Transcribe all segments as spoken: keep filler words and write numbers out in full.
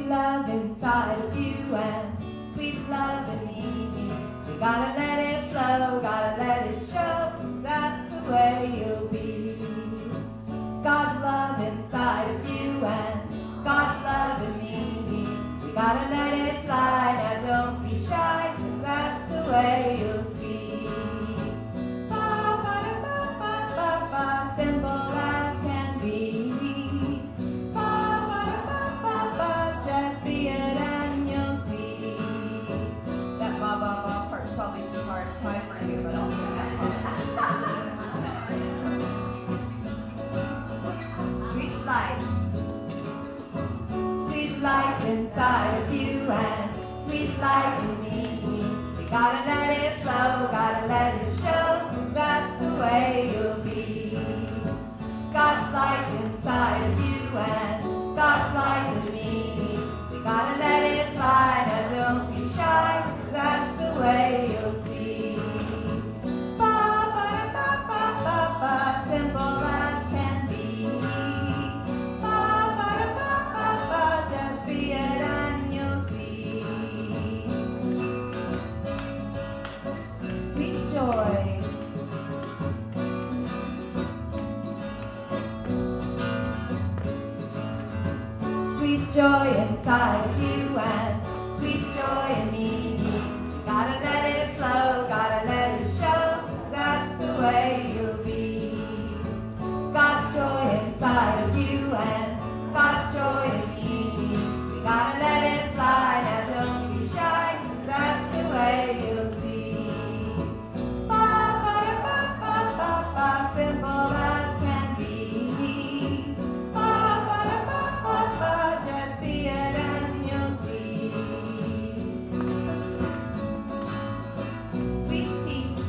love inside of you and sweet love in me. We gotta let it flow, gotta let it show, 'cause that's the way you'll be. God's love inside of you and God's love in me. We gotta let it fly, now don't be shy, 'cause that's the way you'll see. Ba, ba, da, ba, ba, ba, ba, simple as can be. Ba, ba, da, ba, ba, ba, just be it and you'll see. That ba, ba, ba part's probably too hard to play for you, but I'll sing that part. Sweet light, sweet light inside of you and sweet light in me. We gotta let it flow, gotta let it show, 'cause that's the way you'll be. God's light inside of you and God's light in me. We gotta let it fly, now don't be shy, 'cause that's the way you'll see. Ba, ba, ba, ba, ba, ba, simple as can be. Ba, ba, ba, ba, ba, just be it and you'll see. Sweet joy, sweet joy inside of you and sweet joy in me. Gotta let it flow, gotta let it show, 'cause that's the way you'll be. God's joy inside of you and God's joy in me. We gotta let it fly, now don't be shy, 'cause that's the way you'll see. Ba, ba, da, ba, ba, ba, ba, simple as can be. Ba, ba, da, ba, ba, ba, just be it and you'll see. Sweet peace,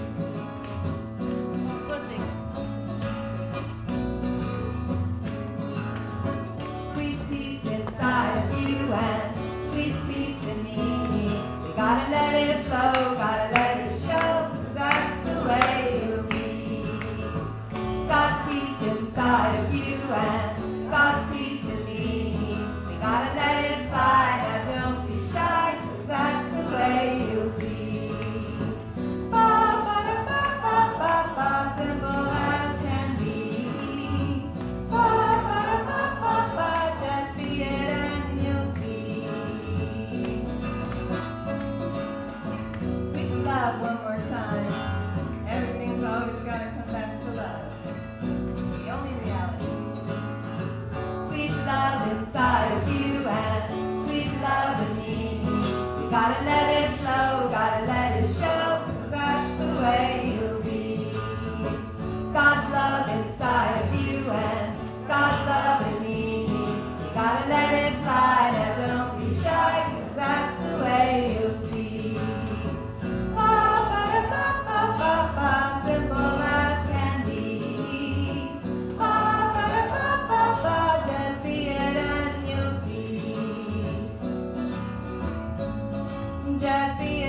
sweet peace inside of you and sweet peace in me. We gotta let it flow, gotta let it show, 'cause that's the way you'll be. God's peace inside of you and God's peace in me. We gotta let it fly, now don't be shy, 'cause that's the way you'll see. Ba, ba, da, ba, ba, ba, ba, simple as can be. Ba, ba, da, ba, ba, ba, just be it and you'll see. Sweet love one more time. Everything's always gotta come back to love. The only reality. Sweet love inside of you and sweet love in me. We gotta let it flow, gotta let it show, 'cause that's the way you'll be. God's love inside of you and God's love in me. We gotta let it fly, now don't be shy, 'cause that's the way you'll see. Ba, ba, da, ba, ba, ba, ba, simple as can be. Ba, ba, da, ba, ba, ba, just be it and you'll see. Just be